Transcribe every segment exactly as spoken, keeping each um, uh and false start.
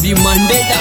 रवि मंडेटा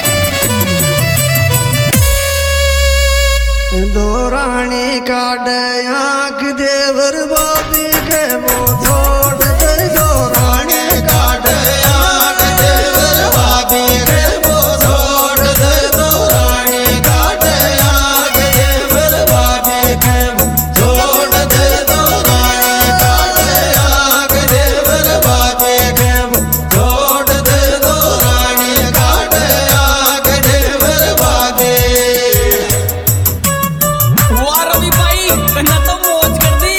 दोरानी काट आँख देवर बाबी के वो छोड़ दे दोरानी काट आँख देवर बाबी के वो छोड़ दे दोरानी काट आँख देवर बाबी के वो छोड़ दे दोरानी काट आँख देवर बाबी के वो छोड़ दे दोरानी काट आँख देवर बाबी। वाह रवि भाई कहना तो मौज कर दी।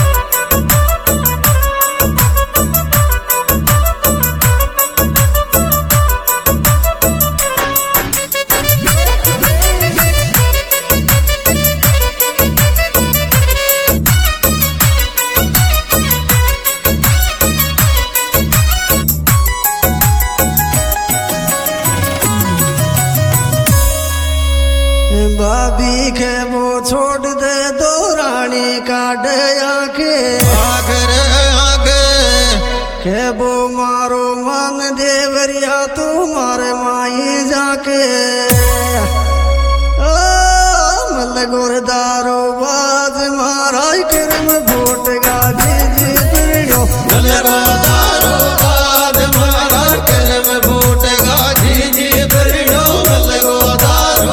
भाभी के वो छोड़ दे दो रानी काट आके आखिर आगे के वो मारो मन देवरिया तुम्हारे माई जाके ओ मल गुरदारो बाज मारा करम भोट गाजी जी पिड़ो मल गुरदारो बाज मारा करम भोट गाजी जी पिड़ो मल गुरदारो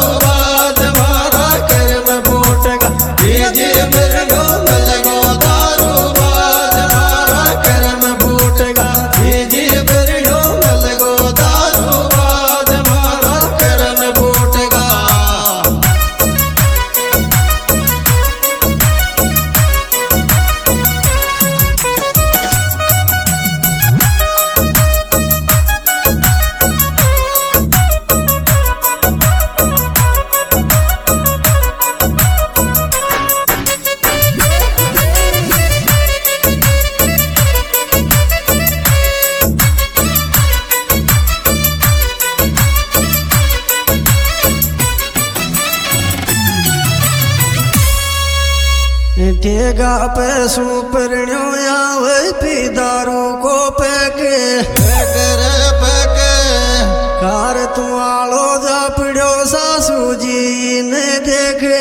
ठेगा पे सुपरण्यो आवे पी दारू को पैके कर पैके कार तुम्हारो जा पिड़ो सासू जी ने देखे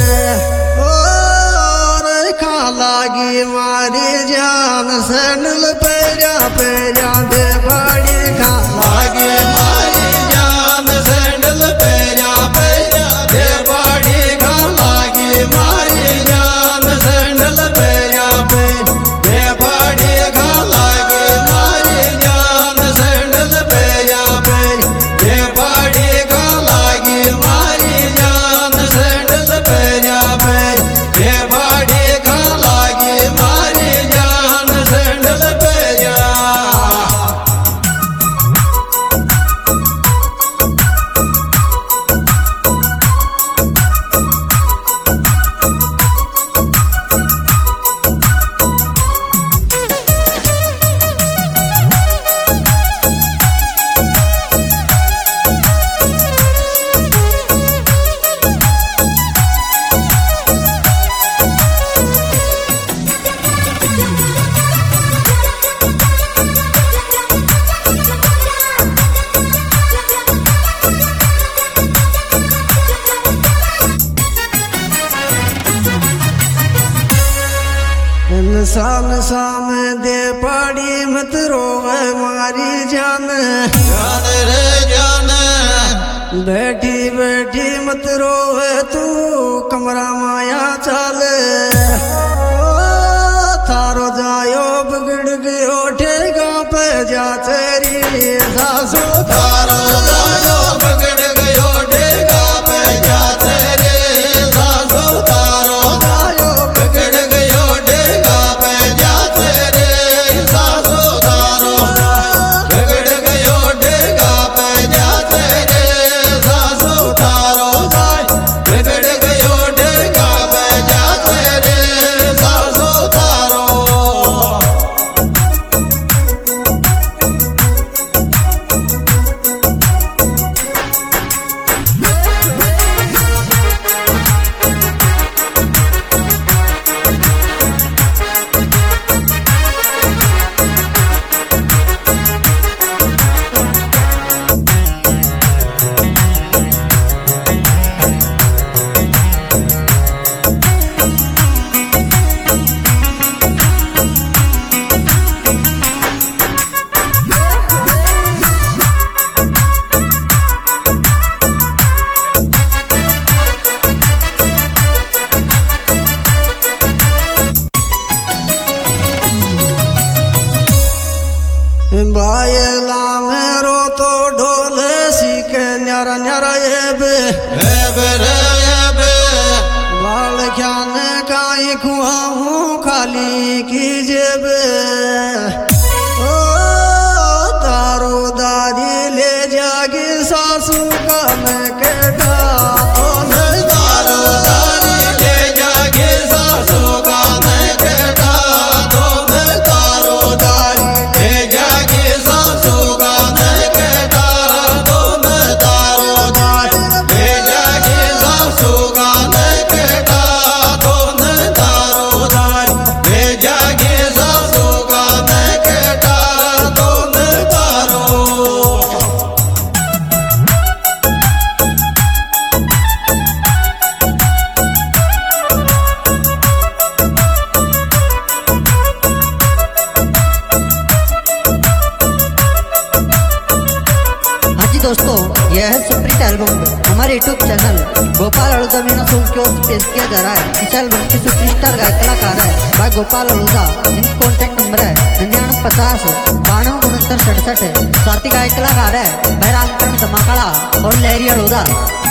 और खा लागी मारी जान सैंडल पैरा पैरा दे बड़ी खा लागी मारी जान सैंडल पैरा पैरा दे बड़ी खा लागी मारी जान सैंडल पैरा पे दे बड़ी खा लागी मारी जान सैंडल पैरा पे दे बड़ी खा लागी मारी जान सैंडल पैरा पे दे बड़ी खा लागी मारी जान सैंडल पैरा। इंसान सामने दे पड़ी मत रोवे मारी जान जान रे जान बैठी बैठी मत रोवे तू कमरा माया चाले थारो जायो बिगड़ गयो ठेगा पे जा तेरी सासू थारो जायो बिगड़ गयो ठेगा पे जा तेरी सासू थारो जायो बिगड़ गयो ठेगा पे जा तेरी सासू थारो बिगड़ गयो ठेगा पे जा तेरी सासू थारो बिगड़ गयो खुआऊं खाली की जेब ओ तारो दादी ले जागी सासू का मैं केटा तो मैं तारो दादी ले जागी सासू का मैं केटा तो मैं तारो दादी ले जागी सासू का मैं केटा तो मैं तारो दादी ले जागी सासू का मैं केटा तो मैं तारो दादी ले जागी सासू का मैं केटा तो मैं तारो दोस्तों, यह है सुप्रीत एल्बम हमारे YouTube channel Gopal Aduja Meena song की ओर से पेश किया जा रहा है। इस एल्बम की सुपरस्टार गायक कलाकार है भाई गोपाल अड़ूजा। इनका कॉन्टैक्ट नंबर है निन्यानवे पचास बानवे उनहत्तर सड़सठ है। साथी गायक कलाकार है भाई रामकरण धमाकाड़ा और लहरी अड़ूजा।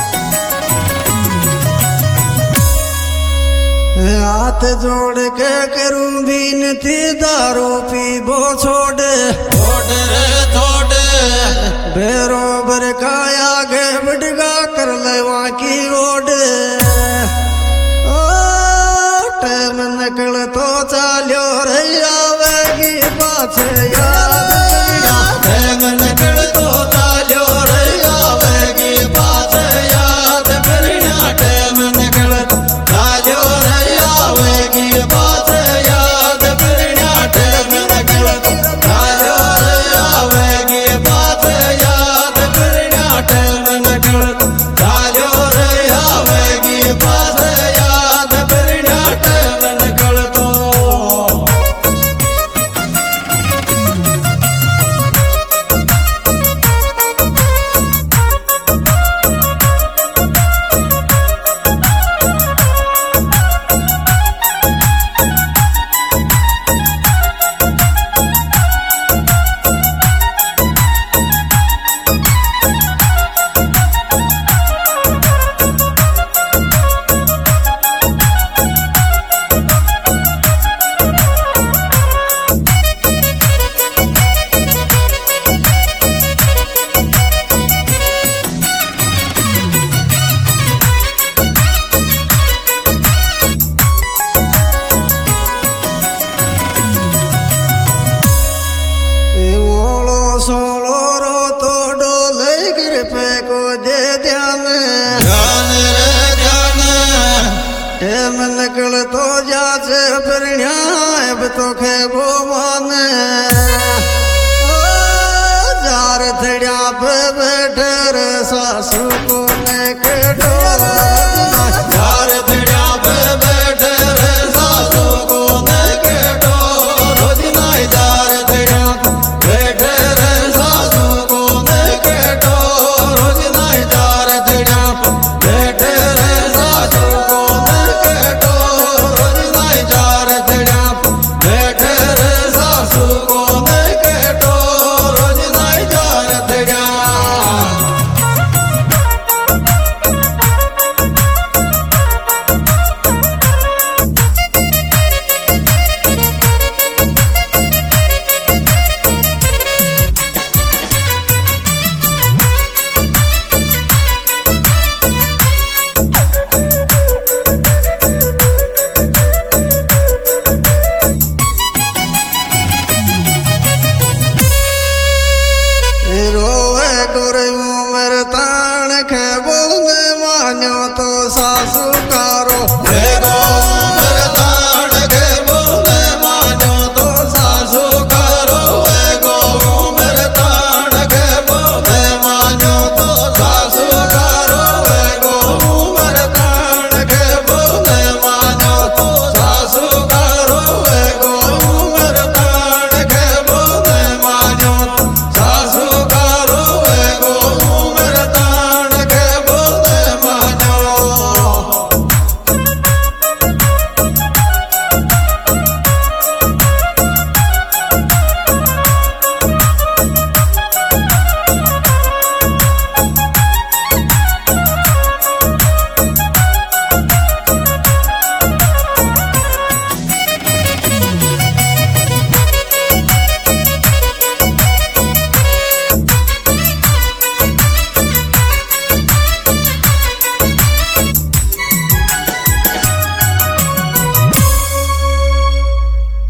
हाथ जोड़ के करूं बीनती दारू पीबो छोड़ छोड़ रे छोड़ बेरोबर का आगे बड़गा कर लेवा की ओड ओ टाइम निकल तो चालो रे आवेगी पाछे याद टाइम निकल तो चालो रे आवेगी पाछे याद करना टाइम निकल चालो रे आवेगी पाछे याद करना टाइम निकल चालो रे आवेगी पाछे याद करना टाइम निकल चालो रे आवेगी पाछे याद करना टाइम निकल तो सोलो रो तो डोले गिर पे को दे ध्यान ध्यान रे ध्यान टाइम निकल तो जा से परिणा अब तो खे वो मान